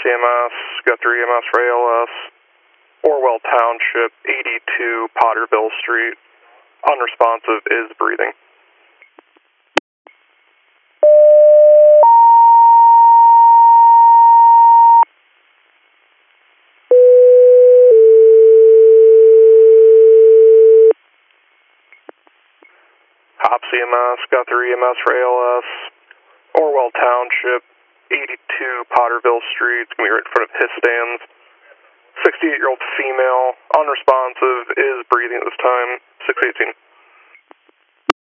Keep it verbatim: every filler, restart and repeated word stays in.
C M S, Guthrie E M S for A L S, Orwell Township, eighty-two Potterville Street. Unresponsive is breathing. Hop C M S, Guthrie E M S for A L S, Orwell Township, eighty-two Potterville Street. It's going to be right in front of his stands. sixty-eight-year-old female, unresponsive, is breathing at this time, six eighteen.